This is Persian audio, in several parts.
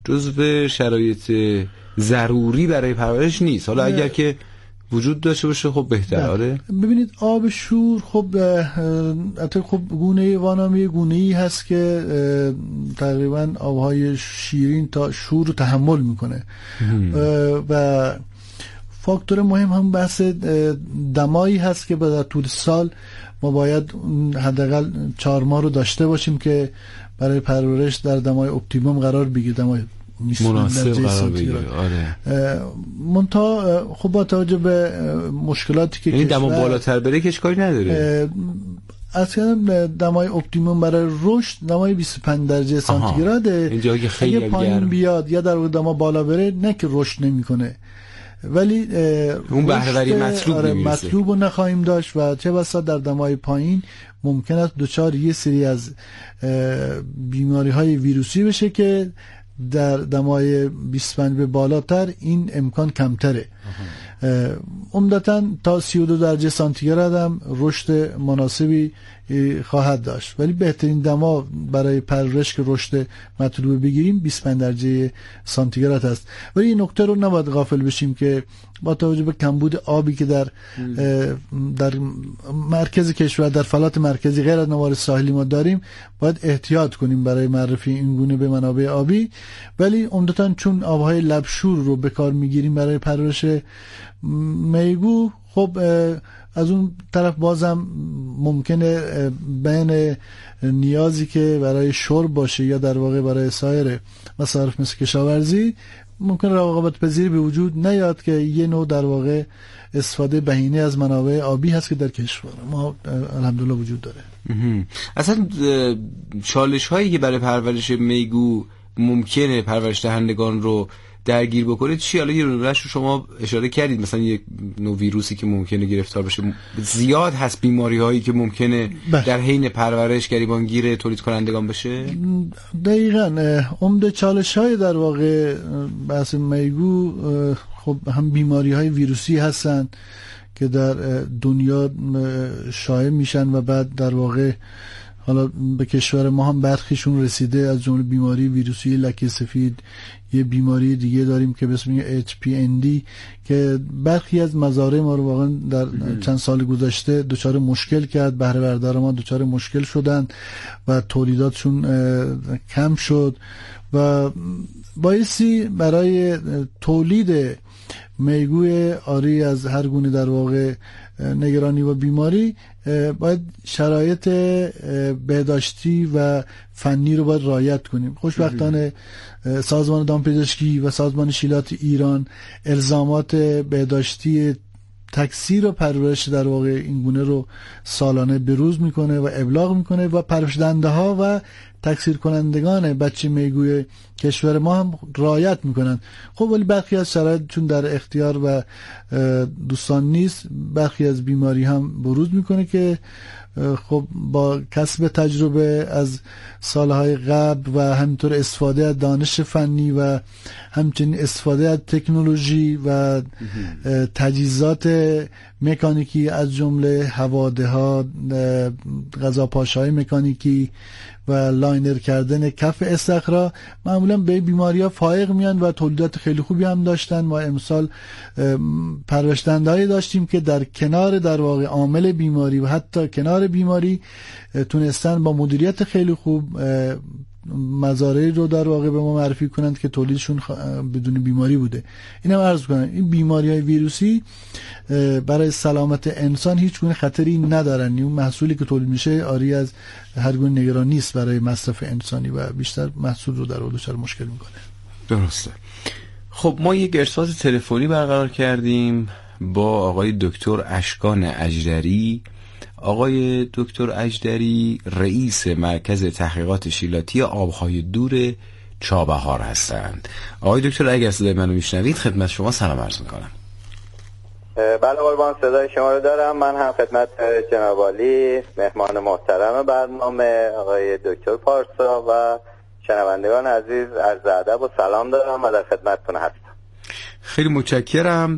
جزو شرایط ضروری برای پرورش نیست. حالا اگر که وجود داشته باشه خب بهتره. آره ببینید آب شور خب البته خب گونه وانامی گونه‌ای هست که تقریبا آبهای شیرین تا شور رو تحمل میکنه و فاکتور مهم هم بحث دمایی هست که در طول سال ما باید حداقل 4 ماه رو داشته باشیم که برای پرورش در دمای اپتیموم قرار بگیره، دمای مناسب قرار بگیره. آره منتها خب با توجه به مشکلاتی که این دما بالاتر بره که اشکالی نداره. اصلا دمای اپتیموم برای رشد دمای 25 درجه سانتیگراده. اینجا که خیلی پایین بیاد یا در دما بالا بره نه که رشد نمیکنه، ولی اون بهره‌وری مطلوب رو نخواهیم داشت و چه بسا در دمای پایین ممکن است دچار یه سری از بیماری‌های ویروسی بشه که در دمای 25 به بالاتر این امکان کمتره. عمدتاً تا 32 درجه سانتیگراد هم رشد مناسبی خواهد داشت، ولی بهترین دما برای پرورش که رشد مطلوب بگیریم 25 درجه سانتیگراد است. ولی این نکته رو نباید غافل بشیم که با توجه به کمبود آبی که در مرکز کشور، در فلات مرکزی غیر از نوار ساحلی ما داریم، باید احتیاط کنیم برای معرفی این گونه به منابع آبی. ولی عمدتاً چون آبهای لبشور رو به کار میگیریم برای پرورش میگو، خب از اون طرف بازم ممکنه بین نیازی که برای شرب باشه یا در واقع برای سایر مصارف مثل کشاورزی ممکن رقابت پذیری به وجود نیاد که یه نوع در واقع استفاده بهینه از منابع آبی هست که در کشور ما الحمدلله وجود داره. اصلا چالش هایی که برای پرورش میگو ممکنه پرورش دهندگان رو درگیر بکنه چی؟ حالا یه رونش رو شما اشاره کردید، مثلا یک نوع ویروسی که ممکنه گرفتار بشه، زیاد هست بیماری هایی که ممکنه در حین پرورش گریبانگیر تولید کنندگان بشه. دقیقاً عمده چالش های در واقع بحث میگو خب هم بیماری های ویروسی هستن که در دنیا شایع میشن و بعد در واقع حالا به کشور ما هم برخیشون رسیده، از جمله بیماری ویروسی لکه سفید. یه بیماری دیگه داریم که به اسم HPND که برخی از مزارع ما رو واقعا در چند سال گذشته دچار مشکل کرد، بهره بردار ما دچار مشکل شدن و تولیداتشون کم شد و بایستی برای تولید میگوی آری از هر گونه در واقع نگرانی و بیماری باید شرایط بهداشتی و فنی رو باید رعایت کنیم. خوشبختانه سازمان دامپزشکی و سازمان شیلات ایران الزامات بهداشتی تکثیر و پرورش در واقع این گونه رو سالانه بروز میکنه و ابلاغ میکنه و پرورش دهنده ها و تکثیر کنندگان بچه میگوی کشور ما هم رعایت میکنن. خب ولی برخی از شرایط چون در اختیار و دوستان نیست، برخی از بیماری هم بروز میکنه که خب با کسب تجربه از سالهای قبل و همینطور استفاده از دانش فنی و همچنین استفاده از تکنولوژی و تجهیزات مکانیکی از جمله هواده ها، غذاپاشهای مکانیکی و لاینر کردن کف استخرا معمولا به بیماری ها فائق میان و تولیدات خیلی خوبی هم داشتن. ما امسال پرورش دهنده‌ای داشتیم که در کنار در واقع عامل بیماری و حتی کنار بیماری تونستن با مدیریت خیلی خوب مزارعی رو در واقع به ما معرفی کنند که تولیدشون بدون بیماری بوده. اینم عرض کنم این بیماری‌های ویروسی برای سلامت انسان هیچ گونه خطری ندارن. اون محصولی که تولید میشه آری از هر گونه نگرانی نیست برای مصرف انسانی و بیشتر محصول رو در دچار مشکل میکنه. درسته. خب ما یک ارتباط تلفنی برقرار کردیم با آقای دکتر اشکان اجدری. آقای دکتر اجدری رئیس مرکز تحقیقات شیلاتی آبهای دور چابهار هستند. آقای دکتر اگر صدای منو میشنوید خدمت شما سلام عرض میکنم. بله قربان، صدای شما رو دارم. من هم خدمت جناب عالی مهمان محترم برنامه آقای دکتر پارسا و شنوندگان عزیز عرض ادب و سلام دارم و در خدمتتون هستم. خیلی متشکرم.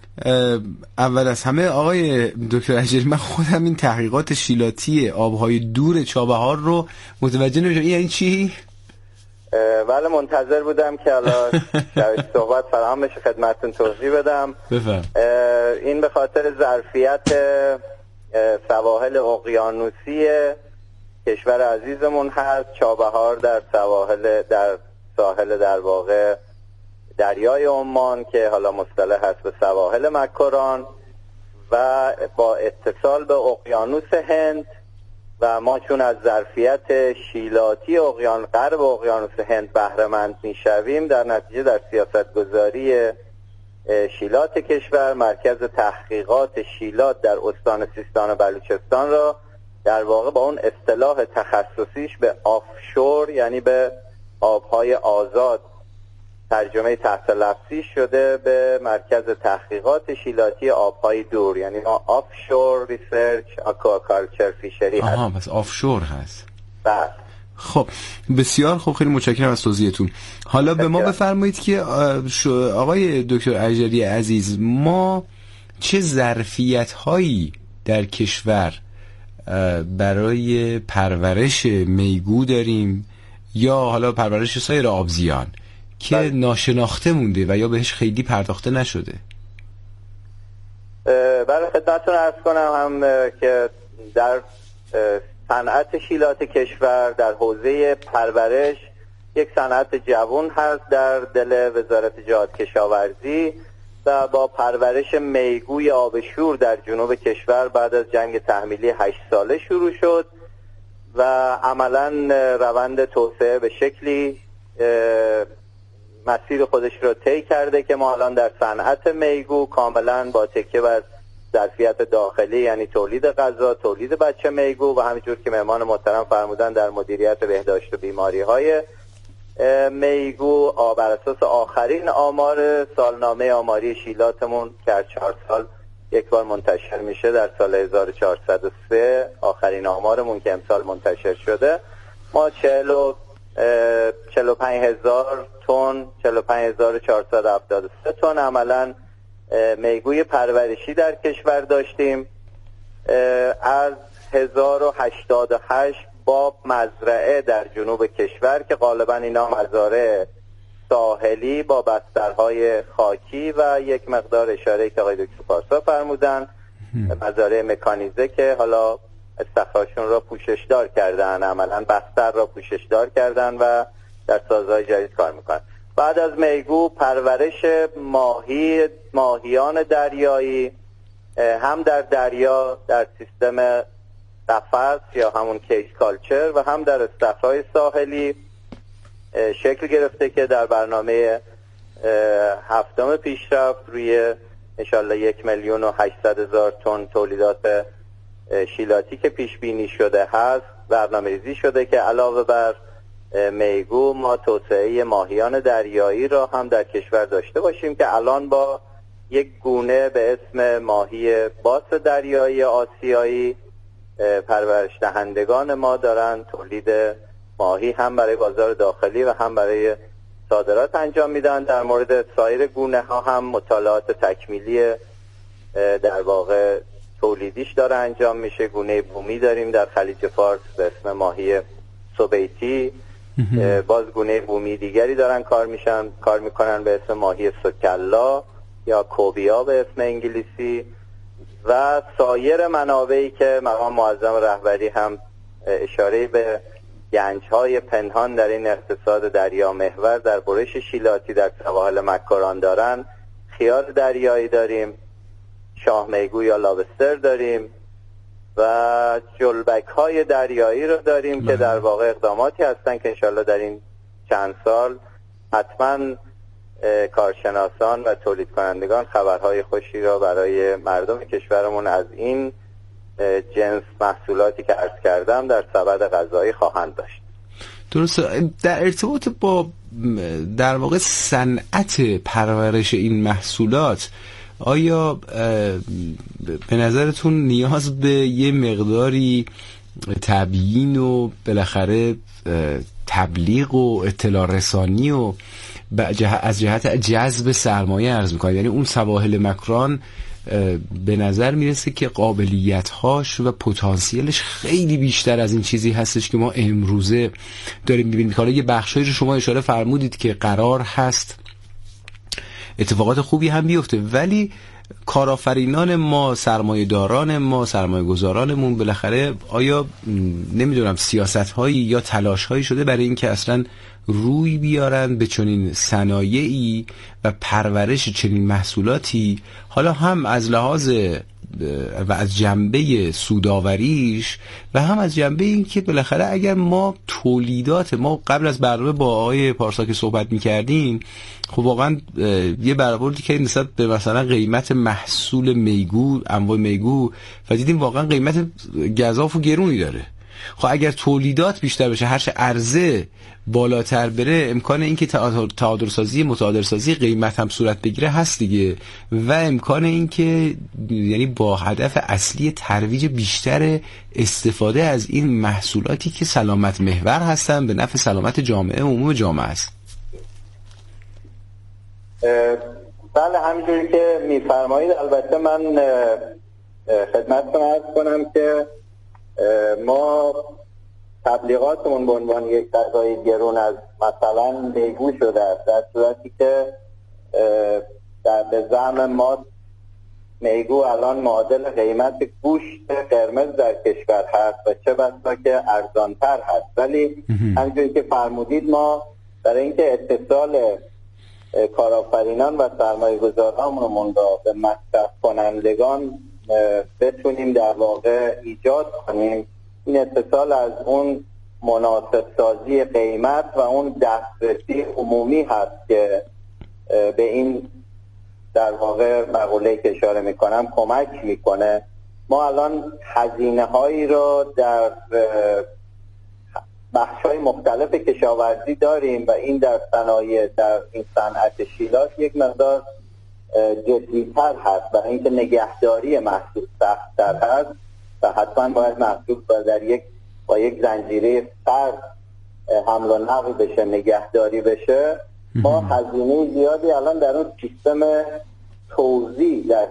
اول از همه آقای دکتر اجدری، من خودم این تحقیقات شیلاتی آبهای دور چابهار رو متوجه نمیشم. این یعنی چی؟ بله منتظر بودم که حالا صحبت فراهم بشه خدمتتون توضیح بدم. این به خاطر ظرفیت سواحل اقیانوسی کشور عزیزمون هست. چابهار در ساحل در واقع دریای عمان که حالا مصطلح هست به سواحل مکران و با اتصال به اقیانوس هند و ما چون از ظرفیت شیلاتی غرب اقیانوس هند بهره مند میشویم، در نتیجه در سیاستگذاری شیلات کشور مرکز تحقیقات شیلات در استان سیستان و بلوچستان را در واقع با اون اصطلاح تخصصیش به آفشور یعنی به آبهای آزاد ترجمه تحت لفظی شده به مرکز تحقیقات شیلاتی آبهای دور، یعنی آفشور ریسرچ آکواکالچر فیشری هست. پس آفشور هست. بله. خب بسیار خوب، خیلی متشکرم از توضیحتون. حالا به ما بفرمایید که آقای دکتر اژدری عزیز، ما چه ظرفیت هایی در کشور برای پرورش میگو داریم یا حالا پرورش سایر آبزیان که ناشناخته مونده و یا بهش خیلی پرداخته نشده؟ برای خدمتتون عرض کنم هم که در صنعت شیلات کشور در حوزه پرورش یک صنعت جوان هست در دل وزارت جهاد کشاورزی و با پرورش میگوی آبشور در جنوب کشور بعد از جنگ تحمیلی 8 ساله شروع شد و عملاً روند توسعه به شکلی مسیر خودش رو طی کرده که ما الان در صنعت میگو کاملاً با تکیه بر ظرفیت داخلی یعنی تولید غذا، تولید بچه میگو و همینجور که مهمان محترم فرمودن در مدیریت بهداشت و بیماری‌های میگو بر اساس آخرین آمار سالنامه آماری شیلاتمون که هر 4 سال یک بار منتشر میشه، در سال 1403 آخرین آمارمون که امسال منتشر شده، ما 45,000 تن 45,473 تن عملاً میگوی پرورشی در کشور داشتیم. از 1088 باب مزرعه در جنوب کشور که غالبا اینا مزارع ساحلی با بسترهای خاکی و یک مقدار اشاره که آقای دکتر پارسا فرمودن مزارع مکانیزه که حالا استخراشون را پوششدار کردن، عملا بستر را پوششدار کردن و در سازهای جدید کار میکنن. بعد از میگو پرورش ماهیان دریایی هم در دریا در سیستم قفس یا همون کیج کالچر و هم در استخرهای ساحلی شکل گرفته که در برنامه 7 پیشرفت روی انشالله 1,800,000 تن تولیدات شیلاتی که پیش بینی شده هست برنامه ریزی شده که علاوه بر میگو ما توسعه ماهیان دریایی را هم در کشور داشته باشیم که الان با یک گونه به اسم ماهی باس دریایی آسیایی پرورش دهندگان ما دارن تولید ماهی هم برای بازار داخلی و هم برای صادرات انجام میدن. در مورد سایر گونه ها هم مطالعات تکمیلی در واقع تولیدیش داره انجام میشه. گونه بومی داریم در خلیج فارس به اسم ماهی سوبیتی، باز گونه بومی دیگری دارن کار میکنن به اسم ماهی سکلا یا کوبیا به اسم انگلیسی و سایر منابعی که مقام معظم رهبری هم اشاره به گنج‌های پنهان در این اقتصاد دریا محور در برش شیلاتی در سواحل مکران دارن. خیار دریایی داریم، شاه میگو یا لابستر داریم و جلبک‌های دریایی رو داریم که در واقع اقداماتی هستن که انشالله در این چند سال حتما کارشناسان و تولید کنندگان خبرهای خوشی را برای مردم کشورمون از این جنس محصولاتی که عرض کردم در سبد غذایی خواهند داشت. درست. در ارتباط با در واقع صنعت پرورش این محصولات آیا به نظرتون نیاز به یه مقداری تبیین و بالاخره تبلیغ و اطلاع رسانی و از جهت جذب سرمایه عرض میکنید؟ یعنی اون سواحل مکران به نظر میرسه که قابلیت‌هاش و پتانسیلش خیلی بیشتر از این چیزی هستش که ما امروزه داریم می‌بینیم. حالا یه بخشایی رو شما اشاره فرمودید که قرار هست اتفاقات خوبی هم بیفته، ولی کارآفرینان ما، سرمایه‌داران ما، سرمایه‌گذارانمون بالاخره آیا نمیدونم سیاست‌هایی یا تلاش‌هایی شده برای اینکه اصلاً روی بیارن به چنین صنایعی و پرورش چنین محصولاتی، حالا هم از لحاظ و از جنبه سوداوریش و هم از جنبه این که بالاخره اگر ما تولیدات ما قبل از برنامه با آقای پارسا که صحبت می‌کردیم، خب واقعا یه برآوردی که نسبت به مثلا قیمت محصول میگو، انواع میگو، و دیدیم واقعا قیمت گزاف و گرونی داره. خب اگر تولیدات بیشتر بشه، هرچه عرضه بالاتر بره، امکان این که تعادل‌سازی، متعادل‌سازی قیمت هم صورت بگیره هست دیگه، و امکان این که یعنی با هدف اصلی ترویج بیشتر استفاده از این محصولاتی که سلامت محور هستن به نفع سلامت جامعه و عموم جامعه است. بله، همینجوری که میفرمایید. البته من خدمتتون عرض کنم که ما تبلیغاتمون به عنوان یک غذای گرون از مثلا میگو شده است، در صورتی که به زعم ما میگو الان معادل قیمت گوشت قرمز در کشور هست و چه بسا که ارزانتر هست. ولی همینجوری که فرمودید ما برای اینکه اتصال کارآفرینان و سرمایه‌گذارانمون را به مصرف کنندگان بتونیم در واقع ایجاد کنیم، این اتصال از اون مناسب سازی قیمت و اون دسترسی عمومی هست که به این در واقع مقوله که اشاره میکنم کمک میکنه. ما الان هزینه هایی رو در بخش‌های مختلف کشاورزی داریم و این در صنایع، در این صنعت شیلات یک مقدار جدی‌تر هست، برای اینکه نگهداری محصول سخت‌تر هست و حتما باید محصول با یک زنجیره فرد حمل و نقل بشه، نگهداری بشه. ما هزینه زیادی الان در اون سیستم توزیع در.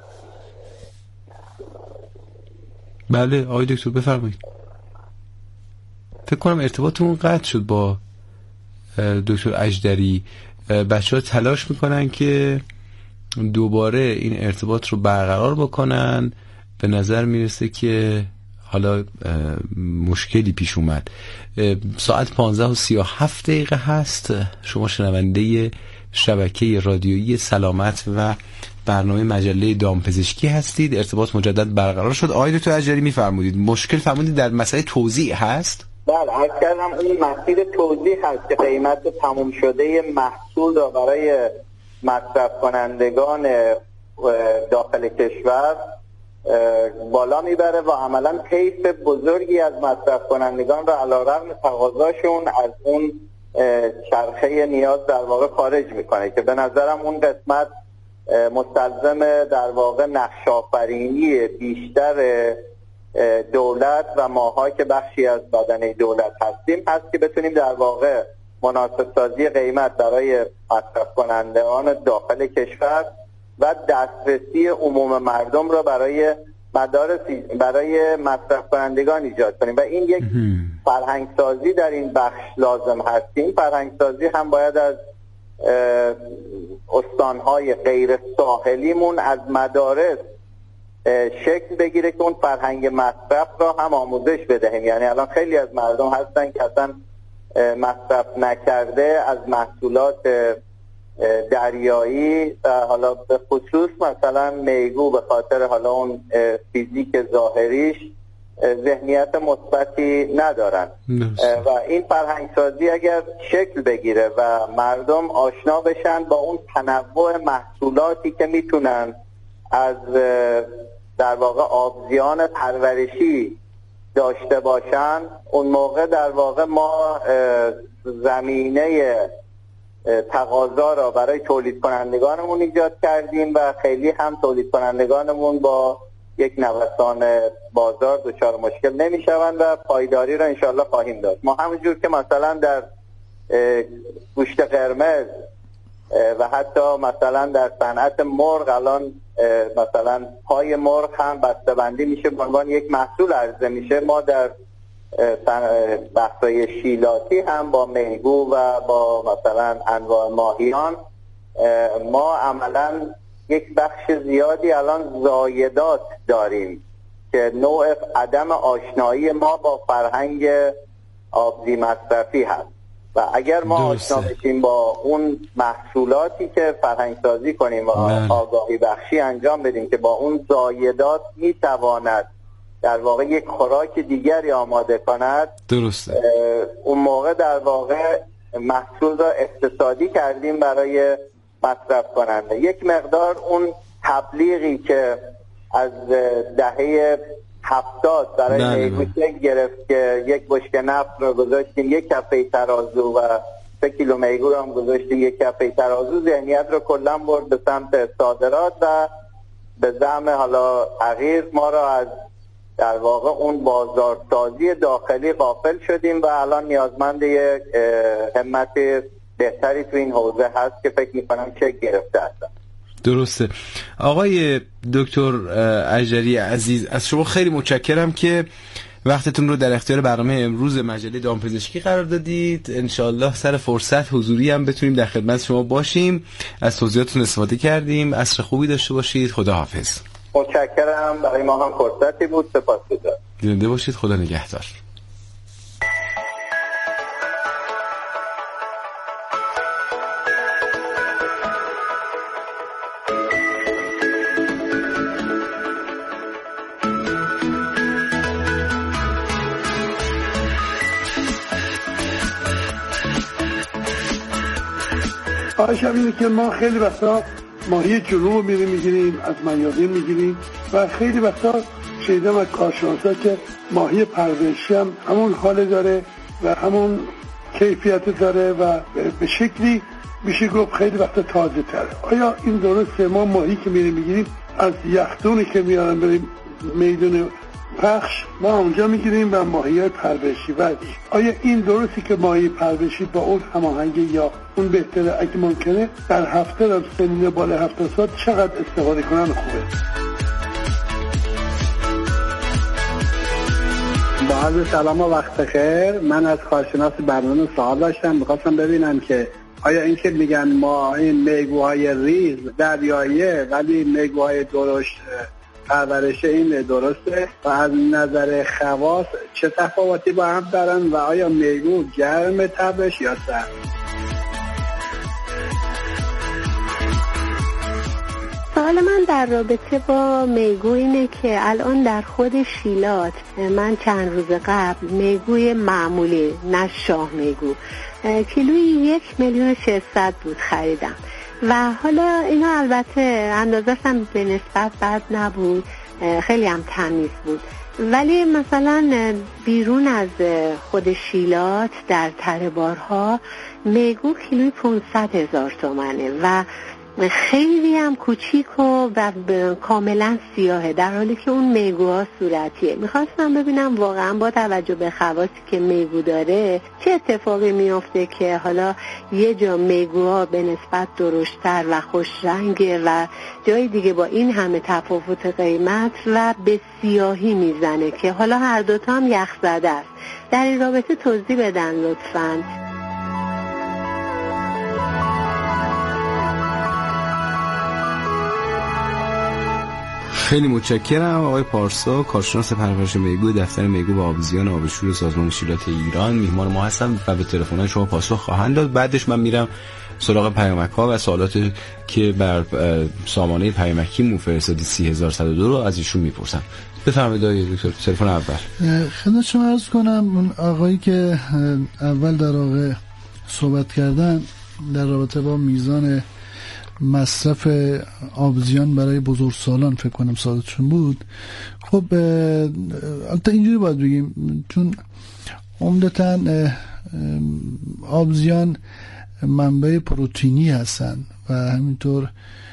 بله آقای دکتر بفرمایید. فکر کنم ارتباطمون قطع شد با دکتر اژدری. بچه‌ها تلاش میکنن که دوباره این ارتباط رو برقرار بکنن. به نظر میرسه که حالا مشکلی پیش اومد. ساعت 15:37 هست. شما شنونده شبکه رادیویی سلامت و برنامه مجله دامپزشکی هستید. ارتباط مجدد برقرار شد. آقای دکتر اژدری میفرمودید مشکل فرمودید در مسئله توزیع هست؟ بله، عرض کردم اون مسیر توزیع هست که قیمت تموم شده محصول را برای مصرف کنندگان داخل کشور بالا میبره و عملا طیف بزرگی از مصرف کنندگان را علیرغم تقاضاشون از اون چرخه نیاز در واقع خارج میکنه، که به نظرم اون قسمت مستلزم در واقع نقش آفرینی بیشتر دولت و ماها که بخشی از بدنه دولت هستیم هست که بتونیم در واقع مناسب سازی قیمت برای مصرف کنندگان داخل کشور و دسترسی عموم مردم را برای مصرف کنندگان ایجاد کنیم و این یک فرهنگ سازی در این بخش لازم هست. این فرهنگ سازی هم باید از استانهای غیر ساحلیمون از مدارس شکل بگیره که اون فرهنگ مصرف را هم آموزش بدهیم. یعنی الان خیلی از مردم هستن که اصلا مصرف نکرده از محصولات دریایی و حالا به خصوص مثلا میگو به خاطر حالا اون فیزیک ظاهریش ذهنیت مثبتی ندارن و این فرهنگ سازی اگر شکل بگیره و مردم آشنا بشن با اون تنوع محصولاتی که میتونن از در واقع آبزیان پرورشی داشته باشن، اون موقع در واقع ما زمینه تقاضا را برای تولید کنندگانمون ایجاد کردیم و خیلی هم تولید کنندگانمون با یک نوسان بازار دچار مشکل نمیشوند و پایداری را انشاءالله خواهیم داشت. ما همونجور که مثلا در گوشت قرمز و حتی مثلا در صنعت مرغ الان مثلا پای مرغ هم بسته‌بندی میشه به عنوان یک محصول عرضه میشه. ما در بحث‌های شیلاتی هم با میگو و با مثلا انواع ماهیان ما عملا یک بخش زیادی الان زایدات داریم که نوع عدم آشنایی ما با فرهنگ آبزی مصرفی هست و اگر ما آشنا بشیم با اون محصولاتی که فرهنگ سازی کنیم و آگاهی بخشی انجام بدیم که با اون زایدات میتواند در واقع یک خوراک دیگری آماده کند، درسته، اون موقع در واقع محصول را اقتصادی کردیم برای مصرف کننده. یک مقدار اون تبلیغی که از دهه 70 برای میگو گرفت که یک بشکه نفت رو گذاشتیم یک کفه ترازو و 3 کیلو میگو رو هم گذاشتیم یک کفه ترازو، ذهنیت رو کلا برد به سمت صادرات و به زعم حالا تغییر ما را از در واقع اون بازارسازی داخلی غافل شدیم و الان نیازمند یک همت بهتری تو این حوزه هست که فکر می‌کنم چه گرفته هستم. درسته. آقای دکتر اژدری عزیز، از شما خیلی متشکرم که وقتتون رو در اختیار برنامه امروز مجله دامپزشکی قرار دادید. انشالله سر فرصت حضوری هم بتونیم در خدمت شما باشیم. از توضیحاتتون استفاده کردیم. عصر خوبی داشته باشید. خداحافظ. متشکرم، برای ما هم فرصتی بود. سپاسگزارم. زنده باشید. خدا نگهدار. خواهشم اینه که ما خیلی وقتا ماهی جنوب رو میگیریم، از میادین میگیریم و خیلی وقتا شنیدم از کارشناسا که ماهی پرورشی هم همون حال داره و همون کیفیت داره و به شکلی میشه گفت خیلی وقتا تازه تره. آیا این درسته؟ ما ماهی که میگیریم از یخدونی که میارن بریم میدون پخش ما اونجا میگیریم و ماهی پرورشی. و آیا این درستی که ماهی پرورشی با اون هماهنگه یا اون بهتره؟ اگه ممکنه در هفته از سنین بالا 70 سال چقدر استفاده کنن خوبه؟ با عرض سلام و وقت خیر. من از کارشناس برنامه سوال داشتم، می‌خواستم ببینم که آیا این که میگن ما این میگوهای ریز دریاییه ولی میگوهای درشت پرورش این درسته و از نظر خواص چه تفاوتی با هم دارن و آیا میگو گرم تبش یا سرد؟ سوال من در رابطه با میگو اینه که الان در خود شیلات من چند روز قبل میگوی معمولی نه شاه میگو کیلویی 1,600,000 بود خریدم و حالا اینا البته اندازش هم به نسبت بد نبود، خیلی هم تمیز بود، ولی مثلا بیرون از خود شیلات در تره بارها میگو کیلوی 500,000 تومنه و خیلی هم کوچیک و کاملا سیاهه در حالی که اون میگوها صورتیه. میخواستم ببینم واقعا با توجه به خواصی که میگو داره چه اتفاقی میفته که حالا یه جا میگوها به نسبت درشتر و خوش رنگه و جای دیگه با این همه تفاوت قیمت و به سیاهی میزنه که حالا هر دوتا هم یخ زده است. در این رابطه توضیح بدن لطفاً. خیلی متشکرم آقای پارسا، کارشناس پرورش میگو دفتر میگو و آبزیان آبشور سازمان شیلات ایران میهمان ما هستن و به تلفن‌های شما پاسخ خواهند داد. بعدش من میرم سراغ پیامک‌ها و سوالاتی که بر سامانه پیامکی مفرستادی 30102 رو از ایشون میپرسم. بفرمایید آقای دکتر. تلفن اول. خدمت شما عرض کنم اون آقایی که اول در واقع صحبت کردن در رابطه با میزان مصرف آبزیان برای بزرگسالان فکر کنم سادتشون بود. خب البته اینجوری باید بگیم چون عمدتاً آبزیان منبع پروتئینی هستن و همینطور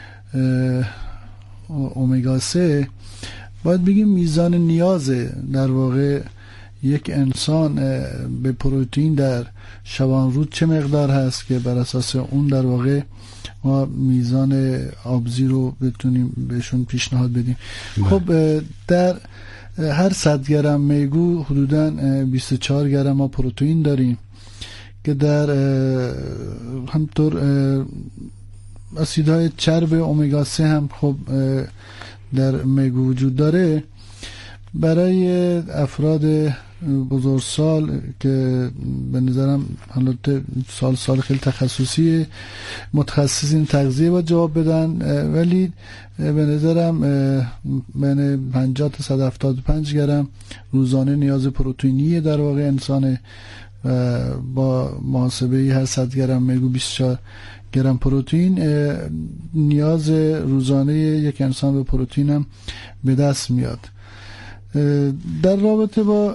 اومگا 3 باید بگیم میزان نیاز در واقع یک انسان به پروتئین در شبانه‌روز چه مقدار هست که بر اساس اون در واقع ما میزان آبزی رو بتونیم بهشون پیشنهاد بدیم. خب در هر 100 گرم میگو حدوداً 24 گرم ما پروتئین داریم که در همطور اسیدهای چرب امگا 3 هم خب در میگو وجود داره. برای افراد بزرگسال که به نظرم حالت سال خیلی تخصصی متخصصین تغذیه باید جواب بدن، ولی به نظرم بین 50 تا 175 گرم روزانه نیاز پروتئینی در واقع انسان، با محاسبه هر 100 گرم میگو 24 گرم پروتئین نیاز روزانه یک انسان به پروتئین هم به دست میاد. در رابطه با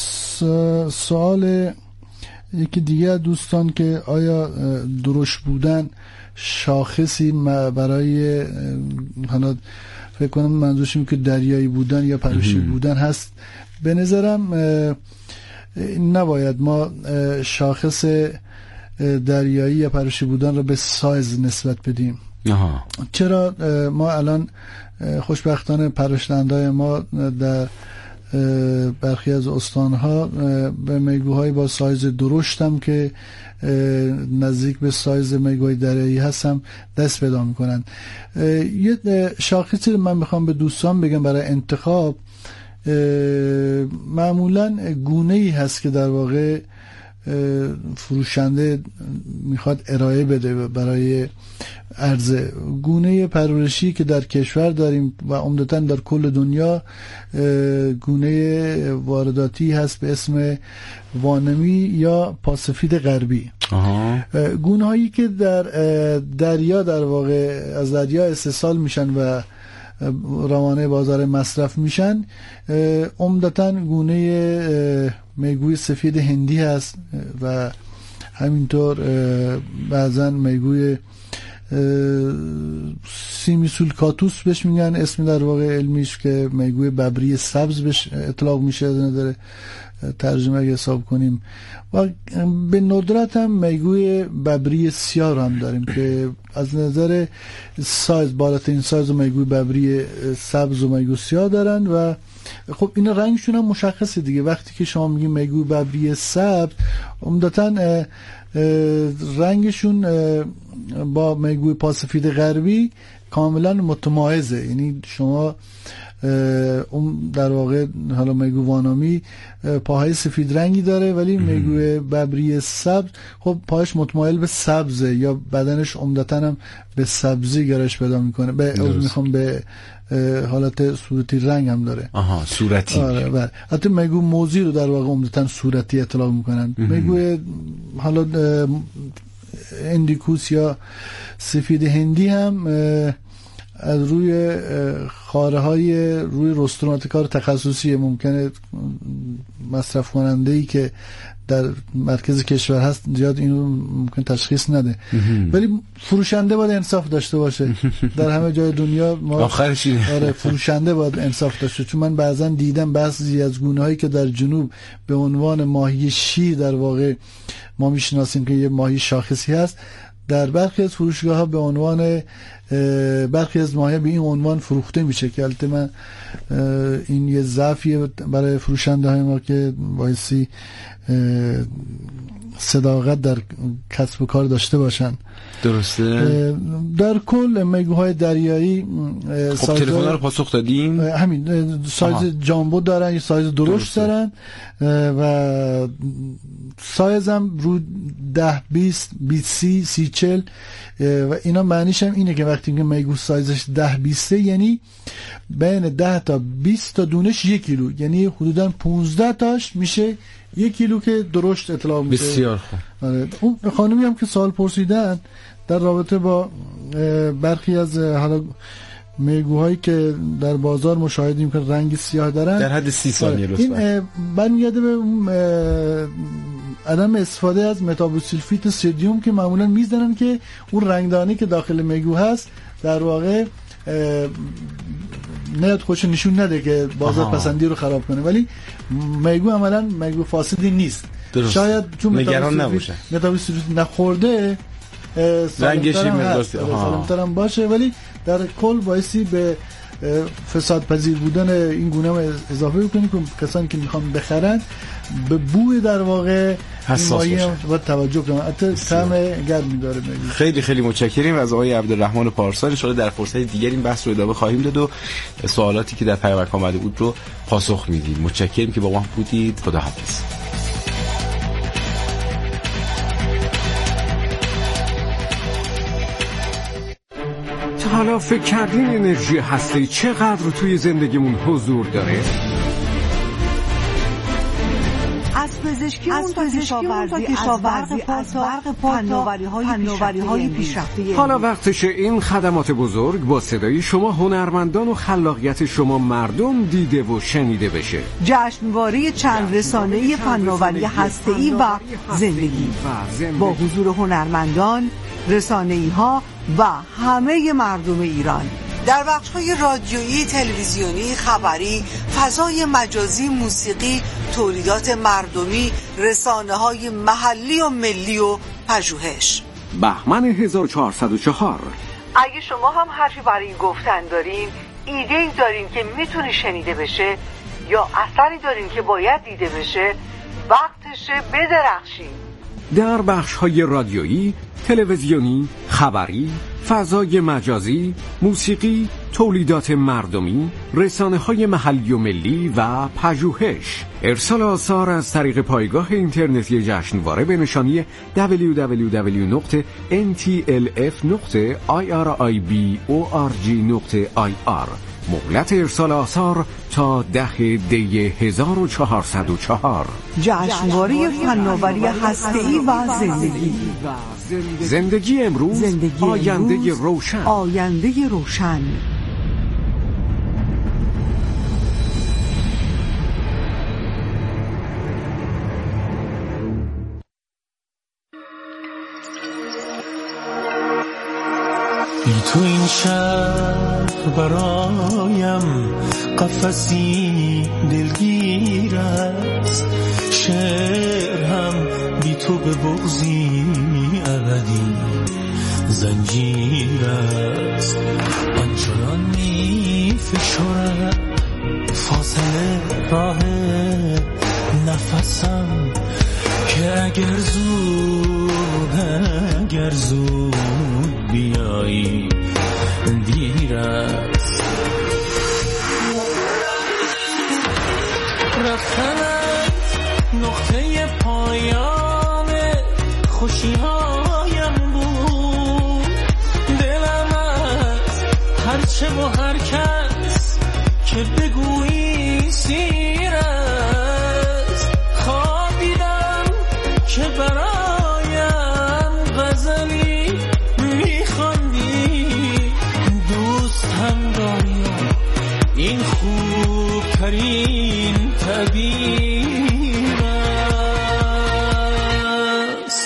سوال یکی دیگه از دوستان که آیا درشت بودن شاخصی برای حالا فکر کنم منظورش اینه که دریایی بودن یا پرشی بودن هست، به نظرم نباید ما شاخص دریایی یا پرشی بودن رو به سایز نسبت بدیم. چرا ما الان خوشبختانه پرشتندهای ما در برخی از استانها به میگوهای با سایز درشتم که نزدیک به سایز میگوهای دریایی هستم دست پیدا میکنن. یه شاخصی من میخوام به دوستان بگم برای انتخاب، معمولا گونه‌ای هست که در واقع فروشنده میخواد ارائه بده برای عرضه. گونه پرورشی که در کشور داریم و عمدتاً در کل دنیا گونه وارداتی هست به اسم وانمی یا پاسفید غربی. گونه هایی که در دریا در واقع از دریا استحصال میشن و روانه بازار مصرف میشن عمدتاً گونه میگوی سفید هندی هست و همینطور بعضا میگوی سیمیسولکاتوس بهش میگن اسم در واقع علمیش، که میگوی ببری سبز بهش اطلاق میشه، نداره ترجمه اگه حساب کنیم. و به ندرت هم میگوی ببری سیاه هم داریم که از نظر سایز بالاترین سایز و میگوی ببری سبز و میگوی سیاه دارن و خب این رنگشون هم مشخصه دیگه. وقتی که شما میگیم میگوی ببری سبز عمدتاً رنگشون با میگوی پاسفید غربی کاملا متمایزه، یعنی شما اون در واقع حالا میگو وانامی پاهای سفید رنگی داره ولی میگوی ببری سبز خب پاهاش متمایل به سبزه یا بدنش عمدتاً هم به سبزی گرایش پیدا میکنه، به حالت صورتی رنگ هم داره. صورتی. آره بله. حتی میگو موزی رو در واقع عمدتاً صورتی اطلاق میکنن. میگو حالا اندیکوس یا سفید هندی هم از روی خاره های روی رستوران کار تخصصی ممکنه مصرف کننده ای که در مرکز کشور هست زیاد اینو ممکن تشخیص نده، ولی فروشنده باید انصاف داشته باشه. در همه جای دنیا ما آخرش آره فروشنده باید انصاف داشته، چون من بعضا دیدم بعضی از گونه هایی که در جنوب به عنوان ماهی شیر در واقع ما میشناسیم که یه ماهی شاخصی هست، در برخی از فروشگاه ها به عنوان برخی از ماهی به این عنوان فروخته میشه که البته من این یه ضعفیه برای فروشنده های ما که بایستی صداقت در کسب و کار داشته باشن. درسته. در کل میگوهای دریایی خب تلفن رو پاسخ دادیم، همین سایز جامبو دارن، سایز درشت دارن و سایز هم رو 10 20 20 30 40 و اینا معنیش هم اینه که وقتی که میگو سایزش 10 20 یعنی بین 10 تا 20 تا دونش 1 کیلو، یعنی حدودا 15 تاش میشه 1 کیلو که درشت اطلاق میشه. بسیار خوب. اون خانمی هم که سوال پرسیدن در رابطه با برخی از حالا میگوهایی که در بازار مشاهدیم که رنگ سیاه دارن در حد 30 ثانیه لطفا. این برمیگرده به عدم استفاده از متابوسولفیت سدیم که معمولا میزنن که اون رنگدانی که داخل میگو هست در واقع نیاد خودش نشون نده که بازار پسندی رو خراب کنه، ولی میگو عملا میگو فاسدی نیست. درست. شاید چون نگران نباشه، متابوسولفیت نخورده سالم‌تر هم باشه، ولی در کل بایستی به فساد پذیر بودن این گونه هم اضافه بکنیم که کسانی که میخوان بخرن به بوی در واقع حساس و توجه کنن، حتی طعم گرمی داره. خیلی خیلی متشکریم از آقای عبدالرحمن پارسا. ان شاءالله در فرصت دیگر این بحث رو ادامه خواهیم داد و سوالاتی که در پیامک آمده بود رو پاسخ میدیم. متشکریم که با ما بودید. خداحافظ. حالا فکر کردین انرژی هسته‌ای چقدر توی زندگیمون حضور داره؟ از پزشکیمون تا کشاورزی، از برق فناوری‌های پیشرفته. حالا وقتشه این خدمات بزرگ با صدای شما هنرمندان و خلاقیت شما مردم دیده و شنیده بشه. جشنواره چند رسانه‌ای فناوری هسته‌ای و زندگی با حضور هنرمندان، رسانه‌ای‌ها و همه مردم ایران در بخش‌های رادیویی، تلویزیونی، خبری، فضای مجازی، موسیقی، تولیدات مردمی، رسانه‌های محلی و ملی و پژوهش. بهمن 1404. اگه شما هم حرفی برای گفتن دارین، ایده‌ای دارین که میتونه شنیده بشه یا اثری دارین که باید دیده بشه، وقتشه بدرخشین. در بخش‌های رادیویی، تلویزیونی، خبری، فضای مجازی، موسیقی، تولیدات مردمی، رسانه‌های محلی و ملی و پژوهش. ارسال آثار از طریق پایگاه اینترنتی جشنواره به نشانی www.ntlf.irib.org.ir. مهلت ارسال آثار تا 10 دی 1404. جشنواره فناوری هسته‌ای و زندگی امروز، آینده روشن. بی تو این شهر برایم قفسی دلگیر است، شعر هم بی تو به بغضی ابدی زنجیر است. آنچنان می فشرد فاصله راه نفسم که اگر زود بیایی دیر است. رفتنت نقطه پایان خوشی‌هایم بود، دلم از هرچه و هر کس که بگویی سیر است. خوابیدم که برایم غزلی میخواندی، دوست هم داری، این خوب ترین تعبیر است.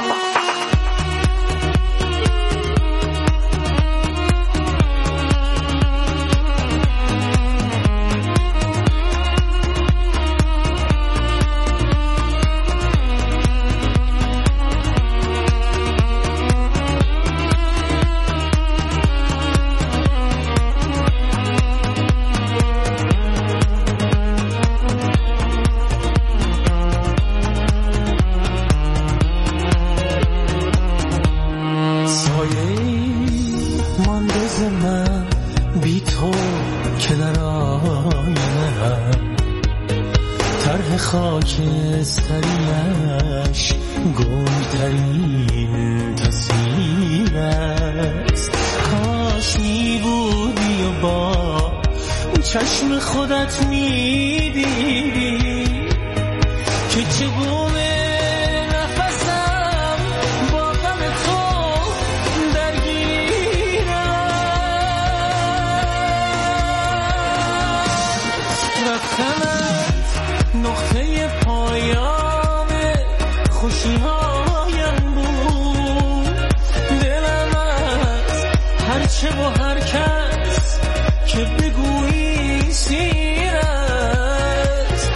خاکستریش گلترین تصویر است. کاش می بودی و با چشم خودت می دیدی که چگونه نفسم با غم تو درگیر است. رفتنت نقطه پایان خوشی‌هایم بود، دلم از هرچه و هر کس که بگویی سیر است.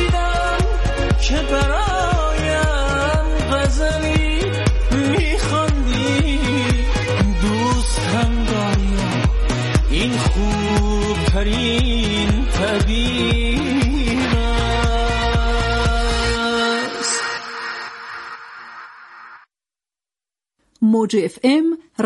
خوابیدم که برایم غزلی میخوان ترین طبیب است. موج FM